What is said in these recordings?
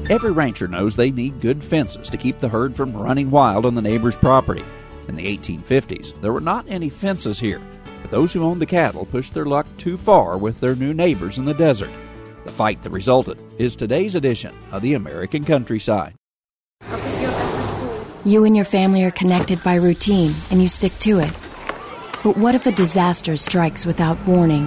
Every rancher knows they need good fences to keep the herd from running wild on the neighbor's property. In the 1850s, there were not any fences here, but those who owned the cattle pushed their luck too far with their new neighbors in the desert. The fight that resulted is today's edition of the American Countryside. You and your family are connected by routine, and you stick to it. But what if a disaster strikes without warning?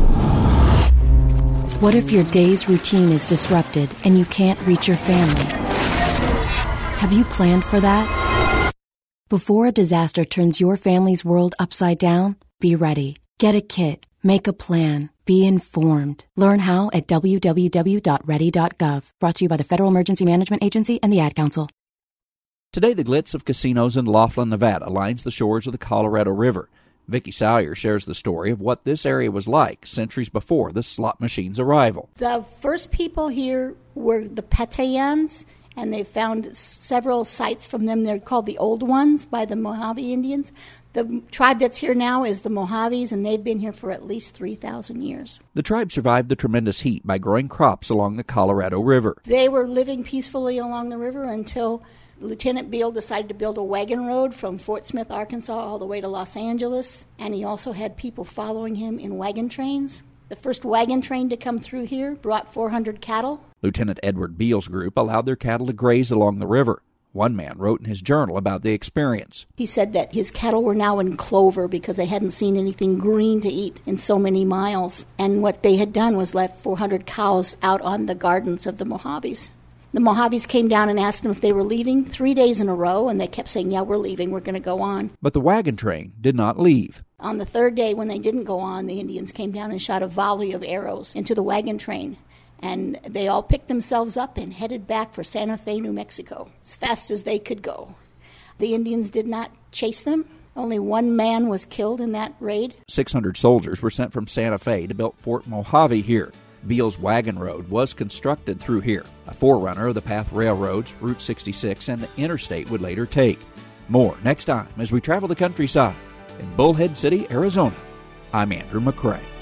What if your day's routine is disrupted and you can't reach your family? Have you planned for that? Before a disaster turns your family's world upside down, be ready. Get a kit. Make a plan. Be informed. Learn how at www.ready.gov. Brought to you by the Federal Emergency Management Agency and the Ad Council. Today, the glitz of casinos in Laughlin, Nevada lines the shores of the Colorado River. Vicki Salyer shares the story of what this area was like centuries before the slot machine's arrival. The first people here were the Patayans, and they found several sites from them. They're called the Old Ones by the Mojave Indians. The tribe that's here now is the Mojaves, and they've been here for at least 3,000 years. The tribe survived the tremendous heat by growing crops along the Colorado River. They were living peacefully along the river until Lieutenant Beale decided to build a wagon road from Fort Smith, Arkansas, all the way to Los Angeles, and he also had people following him in wagon trains. The first wagon train to come through here brought 400 cattle. Lieutenant Edward Beale's group allowed their cattle to graze along the river. One man wrote in his journal about the experience. He said that his cattle were now in clover because they hadn't seen anything green to eat in so many miles. And what they had done was left 400 cows out on the gardens of the Mojaves. The Mojaves came down and asked them if they were leaving 3 days in a row, and they kept saying, yeah, we're leaving, we're going to go on. But the wagon train did not leave. On the third day, when they didn't go on, the Indians came down and shot a volley of arrows into the wagon train. And they all picked themselves up and headed back for Santa Fe, New Mexico, as fast as they could go. The Indians did not chase them. Only one man was killed in that raid. 600 soldiers were sent from Santa Fe to build Fort Mojave here. Beale's wagon road was constructed through here, a forerunner of the path railroads, Route 66, and the interstate would later take. More next time as we travel the countryside. In Bullhead City, Arizona, I'm Andrew McCrae.